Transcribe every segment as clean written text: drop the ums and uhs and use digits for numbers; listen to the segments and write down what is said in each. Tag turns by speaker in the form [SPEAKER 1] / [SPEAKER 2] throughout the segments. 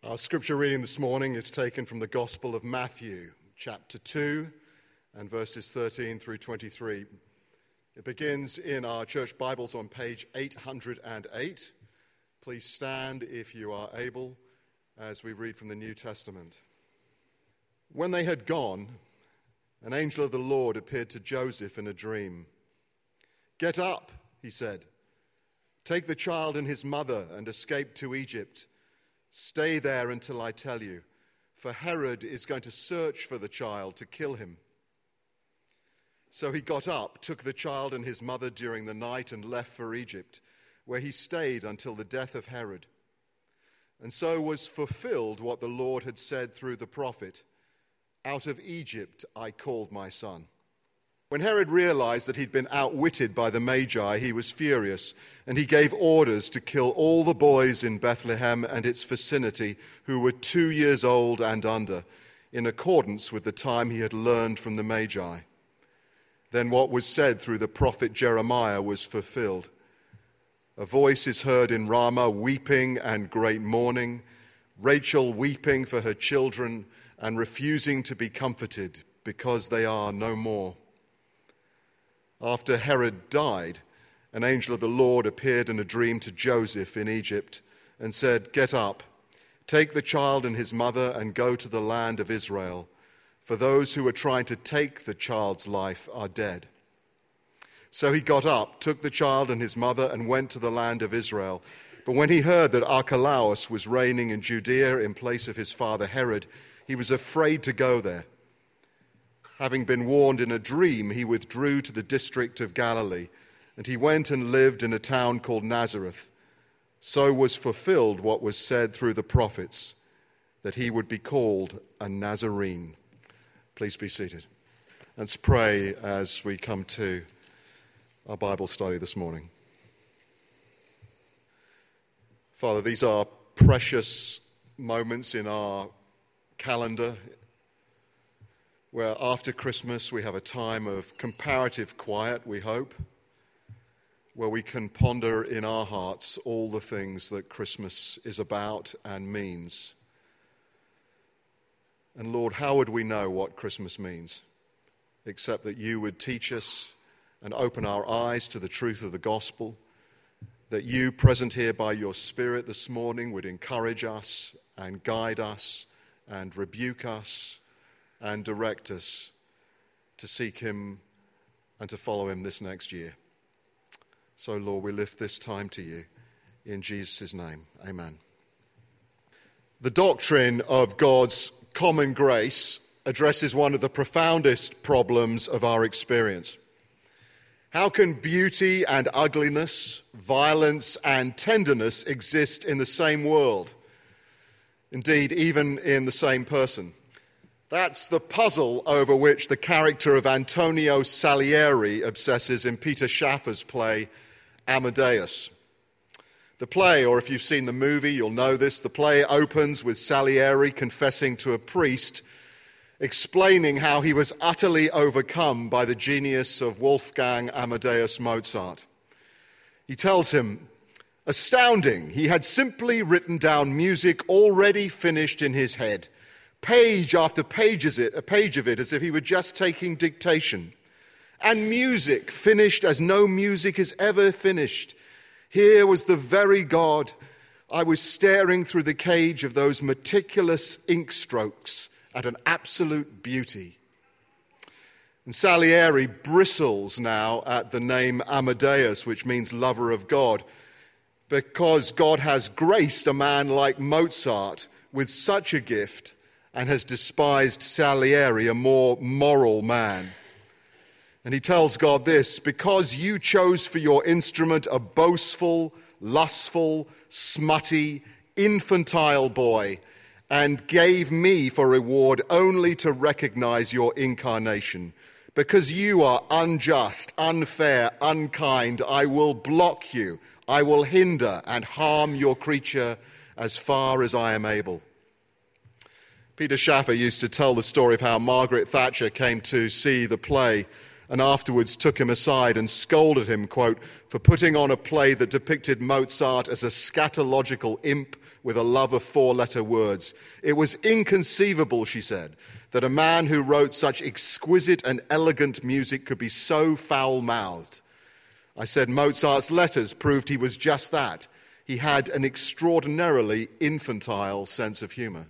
[SPEAKER 1] Our scripture reading this morning is taken from the Gospel of Matthew, chapter 2, and verses 13 through 23. It begins in our church Bibles on page 808. Please stand if you are able as we read from the New Testament. When they had gone, an angel of the Lord appeared to Joseph in a dream. "Get up," he said. "Take the child and his mother and escape to Egypt. Stay there until I tell you, for Herod is going to search for the child to kill him." So he got up, took the child and his mother during the night and left for Egypt, where he stayed until the death of Herod. And so was fulfilled what the Lord had said through the prophet, "Out of Egypt I called my son." When Herod realized that he'd been outwitted by the Magi, he was furious, and he gave orders to kill all the boys in Bethlehem and its vicinity who were 2 years old and under, in accordance with the time he had learned from the Magi. Then what was said through the prophet Jeremiah was fulfilled. "A voice is heard in Ramah, weeping and great mourning, Rachel weeping for her children and refusing to be comforted because they are no more." After Herod died, an angel of the Lord appeared in a dream to Joseph in Egypt and said, "Get up, take the child and his mother and go to the land of Israel, for those who are trying to take the child's life are dead." So he got up, took the child and his mother and went to the land of Israel. But when he heard that Archelaus was reigning in Judea in place of his father Herod, he was afraid to go there. Having been warned in a dream, he withdrew to the district of Galilee, and he went and lived in a town called Nazareth. So was fulfilled what was said through the prophets, that he would be called a Nazarene. Please be seated. Let's pray as we come to our Bible study this morning. Father, these are precious moments in our calendar, where after Christmas we have a time of comparative quiet, we hope, where we can ponder in our hearts all the things that Christmas is about and means. And Lord, how would we know what Christmas means, except that you would teach us and open our eyes to the truth of the gospel, that you, present here by your Spirit this morning, would encourage us and guide us and rebuke us and direct us to seek him and to follow him this next year. So, Lord, we lift this time to you in Jesus' name. Amen. The doctrine of God's common grace addresses one of the profoundest problems of our experience. How can beauty and ugliness, violence and tenderness exist in the same world? Indeed, even in the same person. That's the puzzle over which the character of Antonio Salieri obsesses in Peter Shaffer's play Amadeus. The play, or if you've seen the movie, you'll know this, the play opens with Salieri confessing to a priest, explaining how he was utterly overcome by the genius of Wolfgang Amadeus Mozart. He tells him, astounding, he had simply written down music already finished in his head, page after page of it, as if he were just taking dictation. And music finished as no music is ever finished. Here was the very God. I was staring through the cage of those meticulous ink strokes at an absolute beauty. And Salieri bristles now at the name Amadeus, which means lover of God, because God has graced a man like Mozart with such a gift and has despised Salieri, a more moral man. And he tells God this, because you chose for your instrument a boastful, lustful, smutty, infantile boy, and gave me for reward only to recognize your incarnation. Because you are unjust, unfair, unkind, I will block you. I will hinder and harm your creature as far as I am able. Peter Shaffer used to tell the story of how Margaret Thatcher came to see the play and afterwards took him aside and scolded him, quote, for putting on a play that depicted Mozart as a scatological imp with a love of four-letter words. It was inconceivable, she said, that a man who wrote such exquisite and elegant music could be so foul-mouthed. I said Mozart's letters proved he was just that. He had an extraordinarily infantile sense of humor.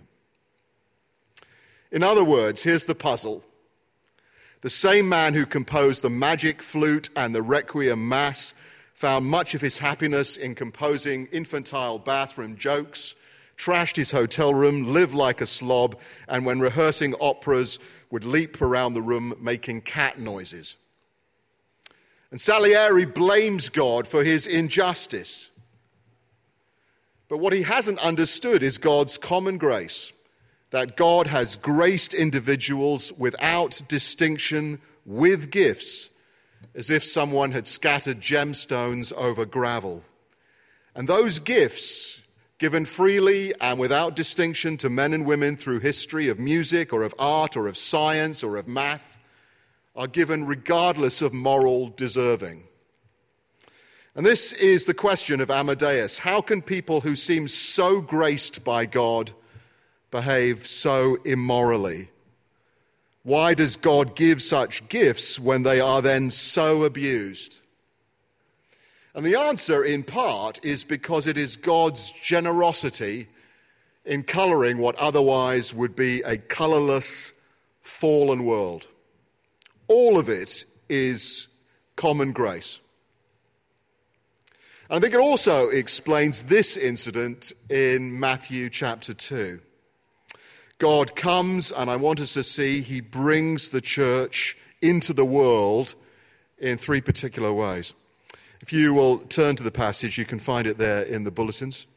[SPEAKER 1] In other words, here's the puzzle. The same man who composed the Magic Flute and the Requiem Mass found much of his happiness in composing infantile bathroom jokes, trashed his hotel room, lived like a slob, and when rehearsing operas would leap around the room making cat noises. And Salieri blames God for his injustice. But what he hasn't understood is God's common grace, that God has graced individuals without distinction with gifts, as if someone had scattered gemstones over gravel. And those gifts, given freely and without distinction to men and women through history of music or of art or of science or of math, are given regardless of moral deserving. And this is the question of Amadeus. How can people who seem so graced by God behave so immorally? Why does God give such gifts when they are then so abused? And the answer, in part, is because it is God's generosity in coloring what otherwise would be a colorless, fallen world. All of it is common grace. And I think it also explains this incident in Matthew chapter 2. God comes, and I want us to see he brings the church into the world in three particular ways. If you will turn to the passage, you can find it there in the bulletins.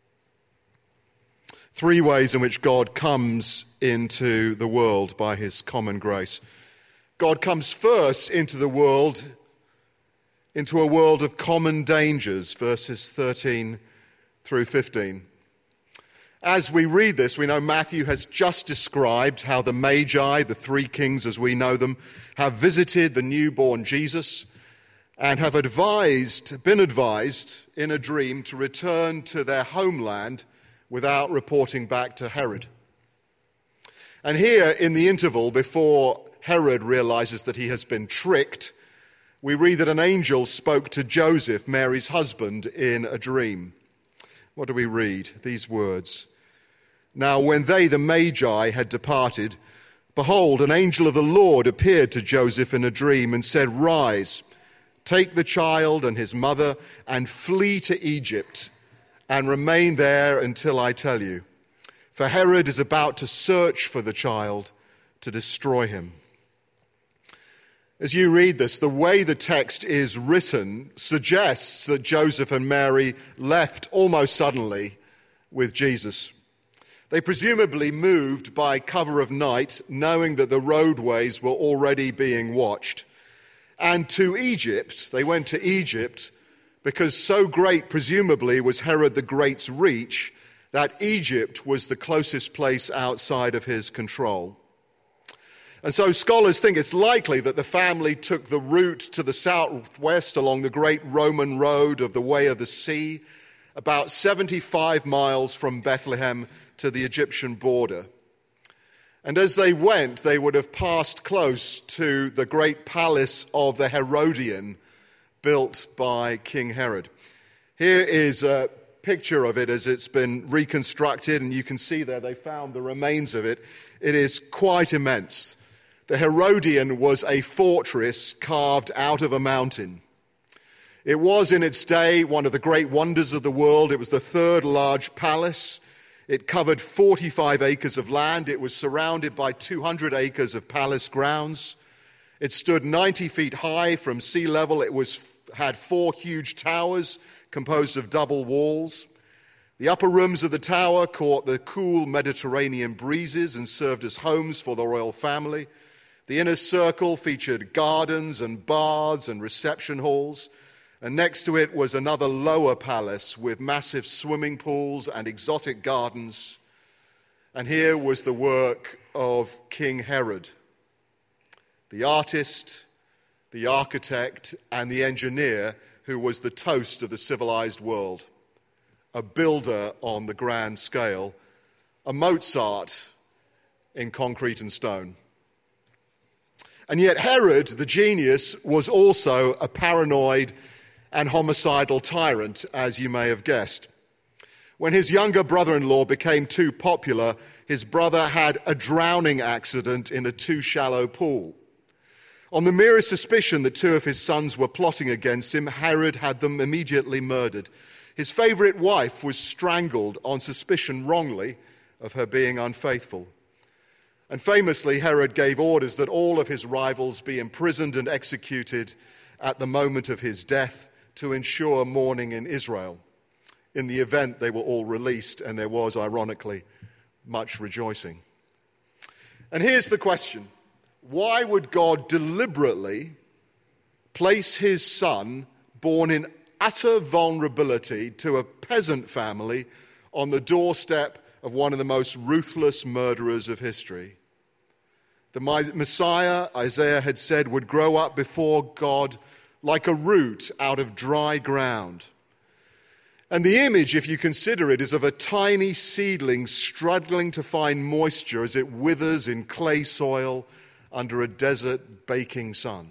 [SPEAKER 1] Three ways in which God comes into the world by his common grace. God comes first into the world, into a world of common dangers, verses 13 through 15. As we read this, we know Matthew has just described how the Magi, the three kings as we know them, have visited the newborn Jesus and have been advised in a dream to return to their homeland without reporting back to Herod. And here, in the interval before Herod realizes that he has been tricked, we read that an angel spoke to Joseph, Mary's husband, in a dream. What do we read? These words. Now, when they, the Magi, had departed, behold, an angel of the Lord appeared to Joseph in a dream and said, Rise, take the child and his mother and flee to Egypt and remain there until I tell you. For Herod is about to search for the child to destroy him. As you read this, the way the text is written suggests that Joseph and Mary left almost suddenly with Jesus. They presumably moved by cover of night, knowing that the roadways were already being watched. And to Egypt, they went to Egypt because so great, presumably, was Herod the Great's reach that Egypt was the closest place outside of his control. And so scholars think it's likely that the family took the route to the southwest along the great Roman road of the Way of the Sea, about 75 miles from Bethlehem to the Egyptian border. And as they went, they would have passed close to the great palace of the Herodian built by King Herod. Here is a picture of it as it's been reconstructed, and you can see there they found the remains of it. It is quite immense. The Herodian was a fortress carved out of a mountain. It was in its day one of the great wonders of the world. It was the third large palace. It covered 45 acres of land. It was surrounded by 200 acres of palace grounds. It stood 90 feet high from sea level. It had 4 huge towers composed of double walls. The upper rooms of the tower caught the cool Mediterranean breezes and served as homes for the royal family. The inner circle featured gardens and baths and reception halls. And next to it was another lower palace with massive swimming pools and exotic gardens. And here was the work of King Herod, the artist, the architect, and the engineer who was the toast of the civilized world. a builder on the grand scale, a Mozart in concrete and stone. And yet Herod, the genius, was also a paranoid and homicidal tyrant, as you may have guessed. When his younger brother-in-law became too popular, his brother had a drowning accident in a too shallow pool. On the merest suspicion that two of his sons were plotting against him, Herod had them immediately murdered. His favourite wife was strangled on suspicion wrongly of her being unfaithful. And famously, Herod gave orders that all of his rivals be imprisoned and executed at the moment of his death to ensure mourning in Israel. In the event, they were all released, and there was, ironically, much rejoicing. And here's the question. Why would God deliberately place his son, born in utter vulnerability to a peasant family, on the doorstep of one of the most ruthless murderers of history? The Messiah, Isaiah had said, would grow up before God like a root out of dry ground. And the image, if you consider it, is of a tiny seedling struggling to find moisture as it withers in clay soil under a desert baking sun.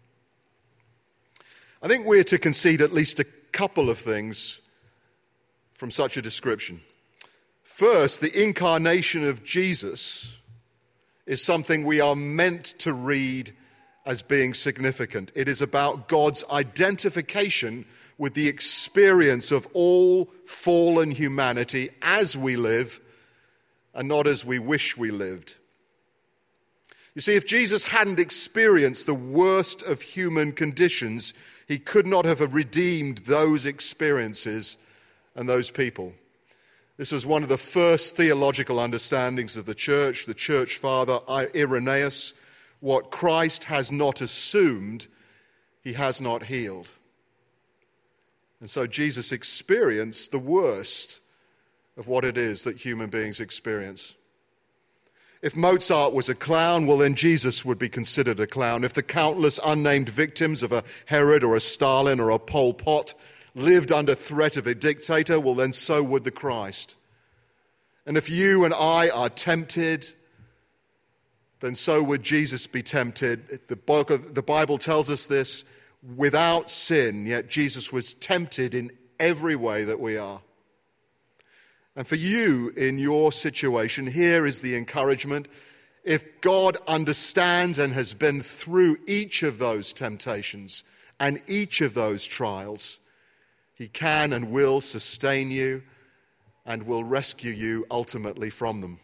[SPEAKER 1] I think we're to concede at least a couple of things from such a description. First, the incarnation of Jesus is something we are meant to read as being significant. It is about God's identification with the experience of all fallen humanity as we live and not as we wish we lived. You see, if Jesus hadn't experienced the worst of human conditions, he could not have redeemed those experiences and those people. This was one of the first theological understandings of the church father Irenaeus. What Christ has not assumed, he has not healed. And so Jesus experienced the worst of what it is that human beings experience. If Mozart was a clown, well, then Jesus would be considered a clown. If the countless unnamed victims of a Herod or a Stalin or a Pol Pot lived under threat of a dictator, well, then so would the Christ. And if you and I are tempted, then so would Jesus be tempted. The Bible tells us this, without sin, yet Jesus was tempted in every way that we are. And for you in your situation, here is the encouragement. If God understands and has been through each of those temptations and each of those trials, he can and will sustain you and will rescue you ultimately from them.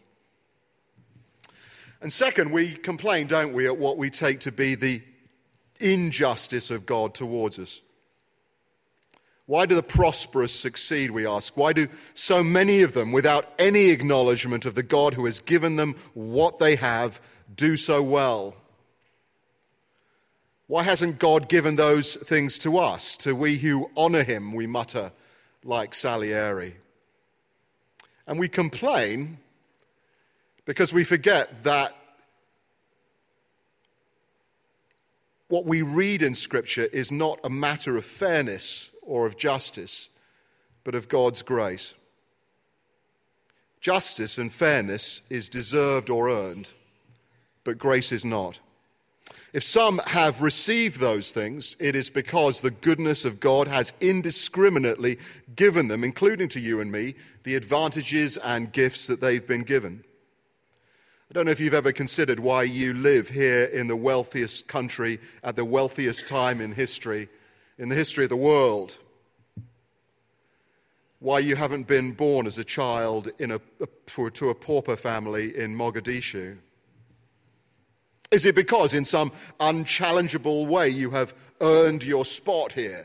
[SPEAKER 1] And second, we complain, don't we, at what we take to be the injustice of God towards us. Why do the prosperous succeed, we ask? Why do so many of them, without any acknowledgement of the God who has given them what they have, do so well? Why hasn't God given those things to us, to we who honour him, we mutter like Salieri? And we complain because we forget that what we read in Scripture is not a matter of fairness or of justice, but of God's grace. Justice and fairness is deserved or earned, but grace is not. If some have received those things, it is because the goodness of God has indiscriminately given them, including to you and me, the advantages and gifts that they've been given. I don't know if you've ever considered why you live here in the wealthiest country at the wealthiest time in history, in the history of the world. Why you haven't been born as a child to a pauper family in Mogadishu. Is it because in some unchallengeable way you have earned your spot here?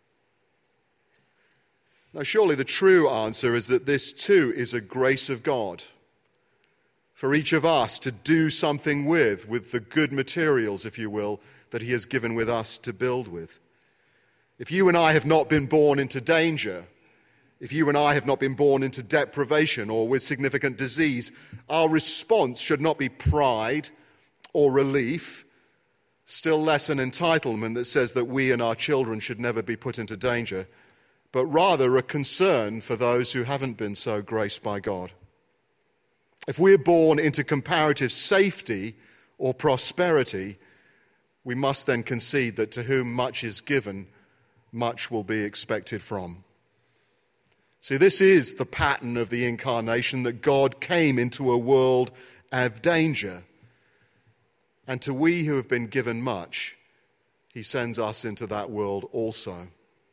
[SPEAKER 1] Now, surely the true answer is that this too is a grace of God for each of us to do something with the good materials, if you will, that he has given with us to build with. If you and I have not been born into danger, if you and I have not been born into deprivation or with significant disease, our response should not be pride or relief, still less an entitlement that says that we and our children should never be put into danger, but rather a concern for those who haven't been so graced by God. If we're born into comparative safety or prosperity, we must then concede that to whom much is given, much will be expected from. See, this is the pattern of the incarnation, that God came into a world of danger. And to we who have been given much, he sends us into that world also.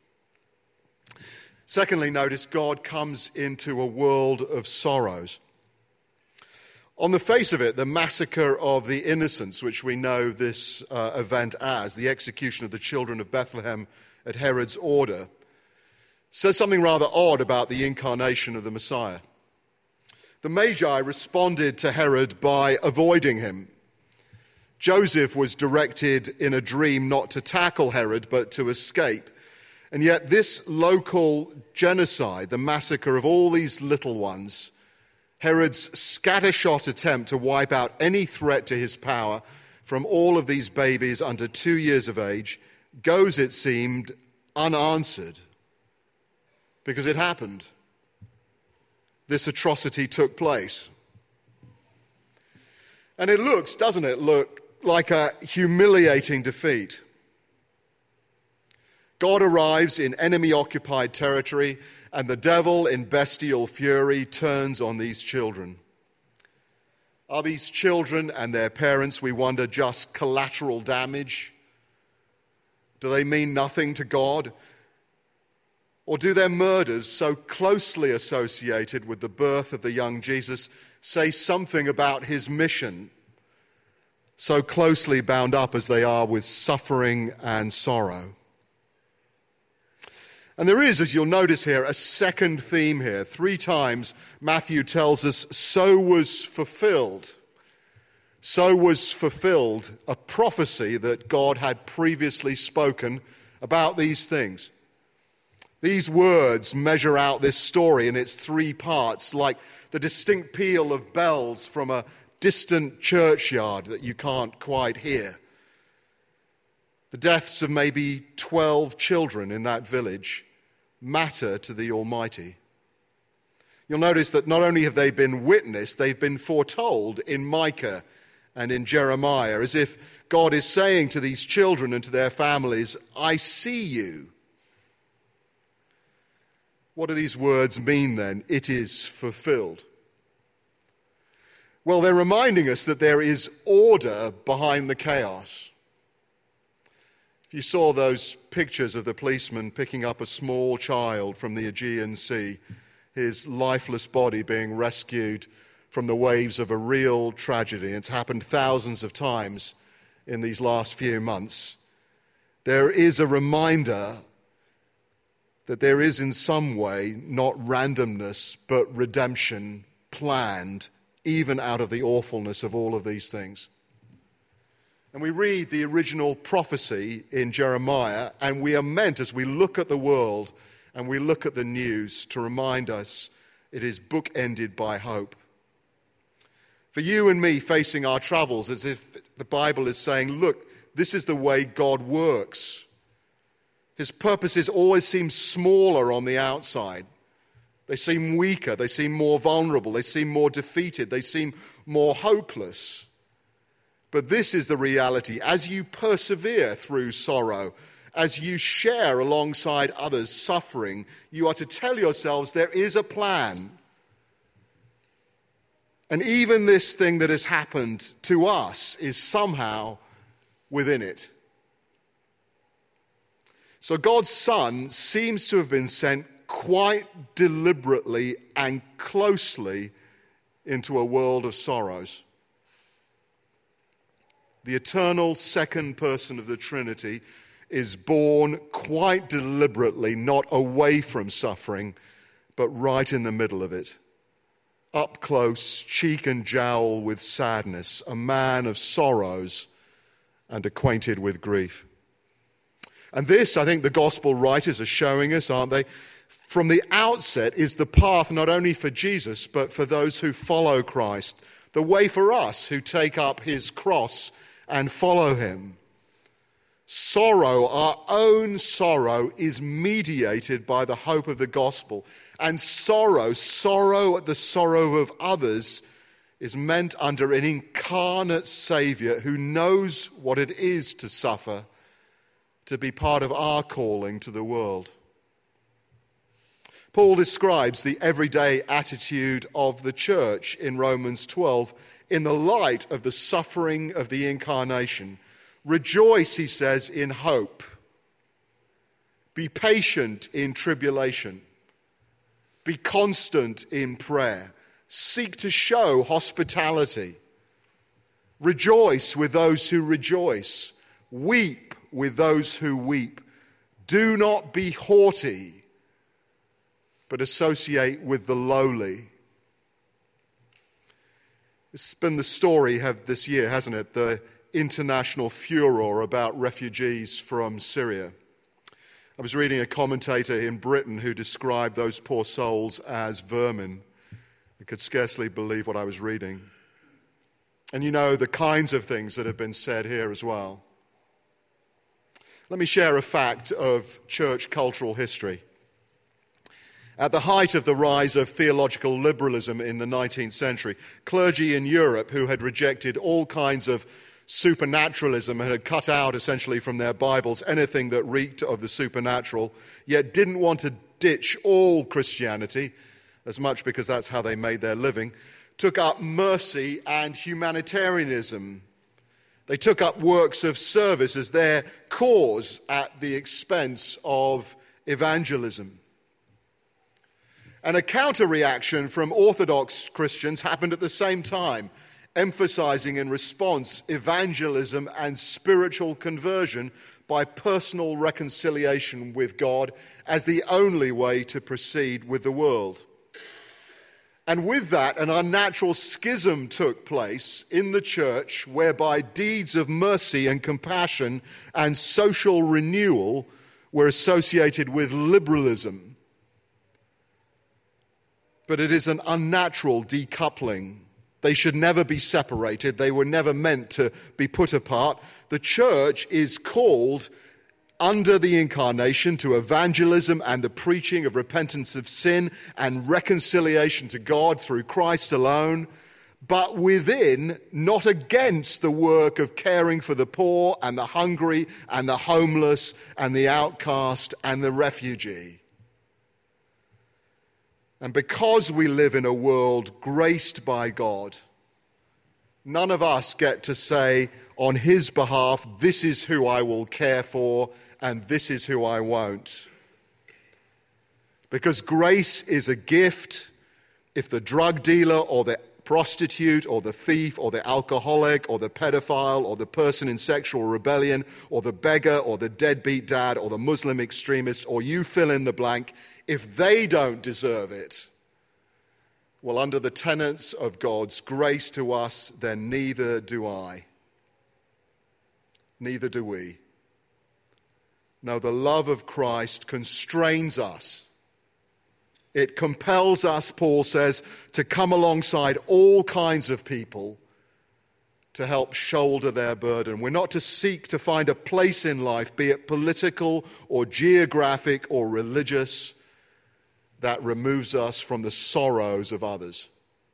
[SPEAKER 1] Secondly, notice God comes into a world of sorrows. On the face of it, the massacre of the innocents, which we know this event as, the execution of the children of Bethlehem at Herod's order, says something rather odd about the incarnation of the Messiah. The Magi responded to Herod by avoiding him. Joseph was directed in a dream not to tackle Herod, but to escape. And yet this local genocide, the massacre of all these little ones, Herod's scattershot attempt to wipe out any threat to his power from all of these babies under 2 years of age, goes, it seemed, unanswered. Because it happened. This atrocity took place. And it looks, doesn't it, look like a humiliating defeat. God arrives in enemy-occupied territory, and the devil, in bestial fury, turns on these children. Are these children and their parents, we wonder, just collateral damage? Do they mean nothing to God? Or do their murders, so closely associated with the birth of the young Jesus, say something about his mission, so closely bound up as they are with suffering and sorrow? And there is, as you'll notice here, a second theme here. 3 times Matthew tells us, so was fulfilled a prophecy that God had previously spoken about these things. These words measure out this story in its 3 parts, like the distinct peal of bells from a distant churchyard that you can't quite hear. The deaths of maybe 12 children in that village matter to the Almighty. You'll notice that not only have they been witnessed, they've been foretold in Micah and in Jeremiah, as if God is saying to these children and to their families, I see you. What do these words mean then? It is fulfilled. Well, they're reminding us that there is order behind the chaos. If you saw those pictures of the policeman picking up a small child from the Aegean Sea, his lifeless body being rescued from the waves of a real tragedy, it's happened thousands of times in these last few months, there is a reminder that there is in some way not randomness but redemption planned even out of the awfulness of all of these things. And we read the original prophecy in Jeremiah, and we are meant, as we look at the world and we look at the news, to remind us it is bookended by hope. For you and me facing our troubles, as if the Bible is saying, look, this is the way God works. His purposes always seem smaller on the outside. They seem weaker, they seem more vulnerable, they seem more defeated, they seem more hopeless. But this is the reality. As you persevere through sorrow, as you share alongside others suffering, you are to tell yourselves there is a plan. And even this thing that has happened to us is somehow within it. So God's Son seems to have been sent quite deliberately and closely into a world of sorrows. The eternal second person of the Trinity is born quite deliberately, not away from suffering, but right in the middle of it. Up close, cheek and jowl with sadness, a man of sorrows and acquainted with grief. And this, I think the gospel writers are showing us, aren't they, from the outset is the path not only for Jesus, but for those who follow Christ, the way for us who take up his cross and follow him. Sorrow, our own sorrow, is mediated by the hope of the gospel. And sorrow at the sorrow of others, is meant under an incarnate Saviour who knows what it is to suffer, to be part of our calling to the world. Paul describes the everyday attitude of the church in Romans 12 in the light of the suffering of the incarnation. Rejoice, he says, in hope. Be patient in tribulation. Be constant in prayer. Seek to show hospitality. Rejoice with those who rejoice. Weep with those who weep. Do not be haughty, but associate with the lowly. It's been the story this year, hasn't it? The international furor about refugees from Syria. I was reading a commentator in Britain who described those poor souls as vermin. I could scarcely believe what I was reading. And you know the kinds of things that have been said here as well. Let me share a fact of church cultural history. At the height of the rise of theological liberalism in the 19th century, clergy in Europe who had rejected all kinds of supernaturalism and had cut out essentially from their Bibles anything that reeked of the supernatural, yet didn't want to ditch all Christianity, as much because that's how they made their living, took up mercy and humanitarianism. They took up works of service as their cause at the expense of evangelism. And a counter-reaction from Orthodox Christians happened at the same time, emphasizing in response evangelism and spiritual conversion by personal reconciliation with God as the only way to proceed with the world. And with that, an unnatural schism took place in the church whereby deeds of mercy and compassion and social renewal were associated with liberalism. But it is an unnatural decoupling. They should never be separated. They were never meant to be put apart. The church is called under the incarnation to evangelism and the preaching of repentance of sin and reconciliation to God through Christ alone, but within, not against the work of caring for the poor and the hungry and the homeless and the outcast and the refugee. And because we live in a world graced by God, none of us get to say on his behalf, this is who I will care for and this is who I won't. Because grace is a gift. If the drug dealer or the prostitute or the thief or the alcoholic or the pedophile or the person in sexual rebellion or the beggar or the deadbeat dad or the Muslim extremist or you fill in the blank, if they don't deserve it, well, under the tenets of God's grace to us, then neither do I. Neither do we. No, the love of Christ constrains us. It compels us, Paul says, to come alongside all kinds of people to help shoulder their burden. We're not to seek to find a place in life, be it political or geographic or religious, that removes us from the sorrows of others.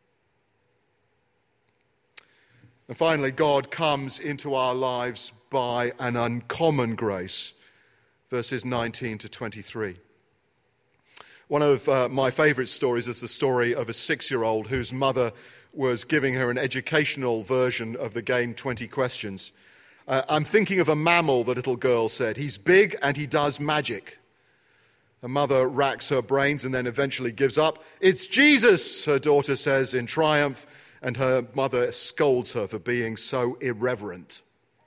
[SPEAKER 1] And finally, God comes into our lives by an uncommon grace. Verses 19 to 23. One of my favourite stories is the story of a 6-year-old whose mother was giving her an educational version of the game 20 Questions. I'm thinking of a mammal, the little girl said. He's big and he does magic. Her mother racks her brains and then eventually gives up. It's Jesus, her daughter says in triumph, and her mother scolds her for being so irreverent.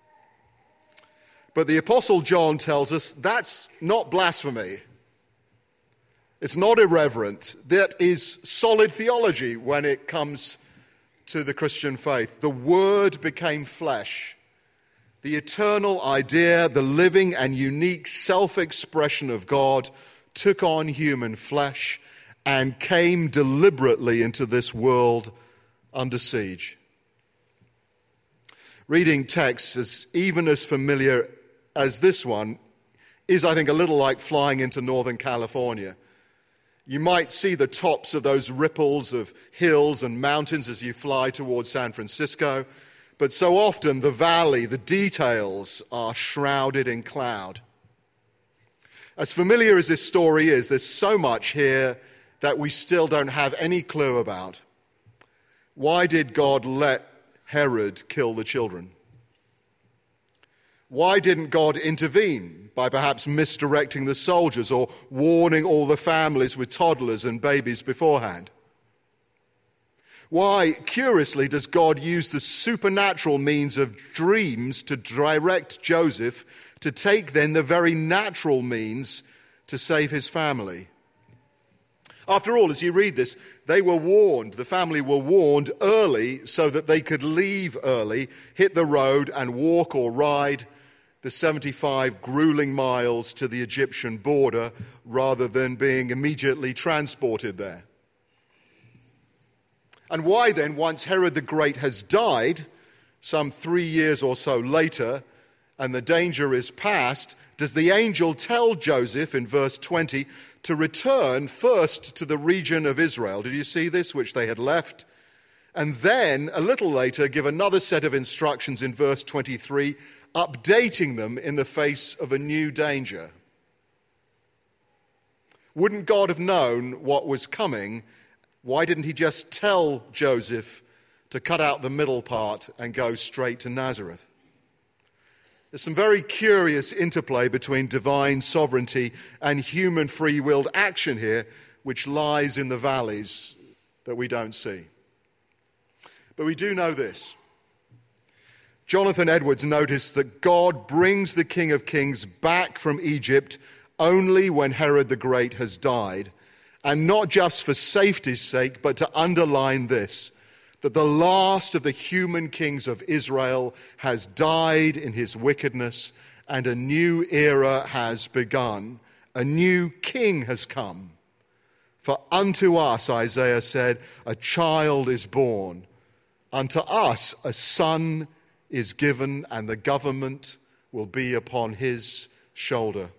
[SPEAKER 1] But the Apostle John tells us that's not blasphemy. It's not irreverent. That is solid theology when it comes to the Christian faith. The Word became flesh. The eternal idea, the living and unique self-expression of God took on human flesh and came deliberately into this world under siege. Reading texts is even as familiar as this one is, I think, a little like flying into Northern California. You might see the tops of those ripples of hills and mountains as you fly towards San Francisco, but so often the valley, the details are shrouded in cloud. As familiar as this story is, there's so much here that we still don't have any clue about. Why did God let Herod kill the children? Why didn't God intervene by perhaps misdirecting the soldiers or warning all the families with toddlers and babies beforehand? Why, curiously, does God use the supernatural means of dreams to direct Joseph to take then the very natural means to save his family? After all, as you read this, they were warned, the family were warned early so that they could leave early, hit the road and walk or ride the 75 grueling miles to the Egyptian border rather than being immediately transported there. And why then, once Herod the Great has died, some 3 years or so later, and the danger is past, does the angel tell Joseph in verse 20 to return first to the region of Israel? Did you see this, which they had left? And then, a little later, give another set of instructions in verse 23, updating them in the face of a new danger. Wouldn't God have known what was coming? Why didn't he just tell Joseph to cut out the middle part and go straight to Nazareth? There's some very curious interplay between divine sovereignty and human free-willed action here, which lies in the valleys that we don't see. But we do know this. Jonathan Edwards noticed that God brings the King of Kings back from Egypt only when Herod the Great has died, and not just for safety's sake, but to underline this, that the last of the human kings of Israel has died in his wickedness, and a new era has begun. A new king has come. For unto us, Isaiah said, a child is born. Unto us a son is given, and the government will be upon his shoulder.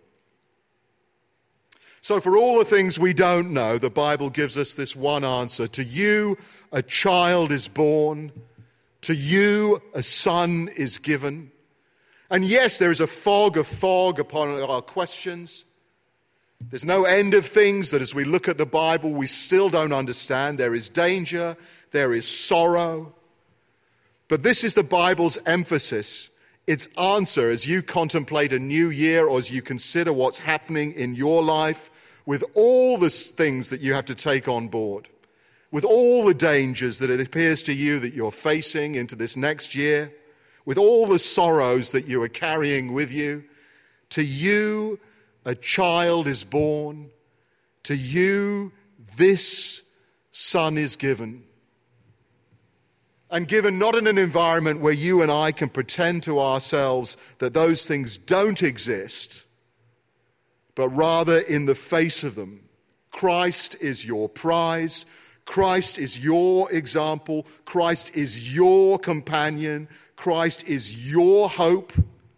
[SPEAKER 1] So for all the things we don't know, the Bible gives us this one answer. To you, a child is born. To you, a son is given. And yes, there is a fog upon our questions. There's no end of things that as we look at the Bible, we still don't understand. There is danger. There is sorrow. But this is the Bible's emphasis. Its answer as you contemplate a new year or as you consider what's happening in your life with all the things that you have to take on board, with all the dangers that it appears to you that you're facing into this next year, with all the sorrows that you are carrying with you. To you, a child is born. To you, this son is given. And given not in an environment where you and I can pretend to ourselves that those things don't exist, but rather in the face of them. Christ is your prize. Christ is your example. Christ is your companion. Christ is your hope.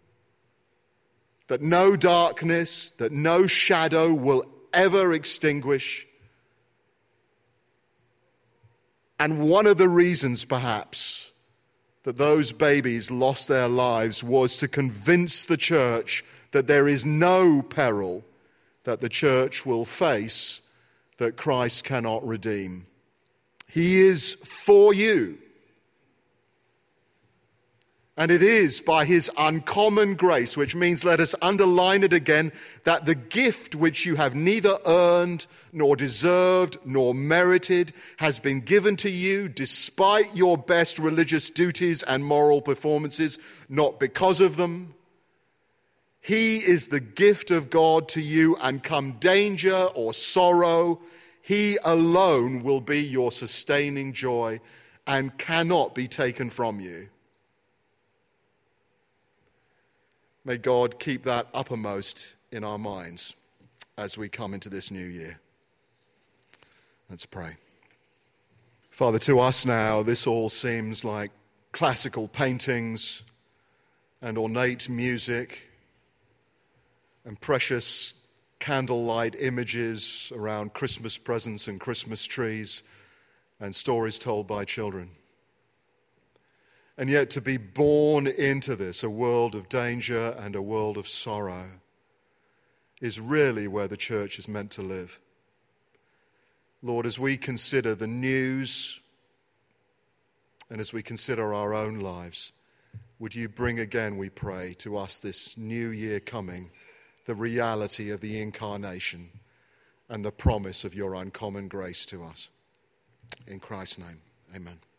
[SPEAKER 1] That no darkness, that no shadow will ever extinguish. And one of the reasons, perhaps, that those babies lost their lives was to convince the church that there is no peril that the church will face that Christ cannot redeem. He is for you. And it is by his uncommon grace, which means, let us underline it again, that the gift which you have neither earned nor deserved nor merited has been given to you despite your best religious duties and moral performances, not because of them. He is the gift of God to you, and come danger or sorrow, he alone will be your sustaining joy and cannot be taken from you. May God keep that uppermost in our minds as we come into this new year. Let's pray. Father, to us now, this all seems like classical paintings and ornate music and precious candlelight images around Christmas presents and Christmas trees and stories told by children. And yet to be born into this, a world of danger and a world of sorrow, is really where the church is meant to live. Lord, as we consider the news and as we consider our own lives, would you bring again, we pray, to us this new year coming, the reality of the incarnation and the promise of your uncommon grace to us. In Christ's name, amen.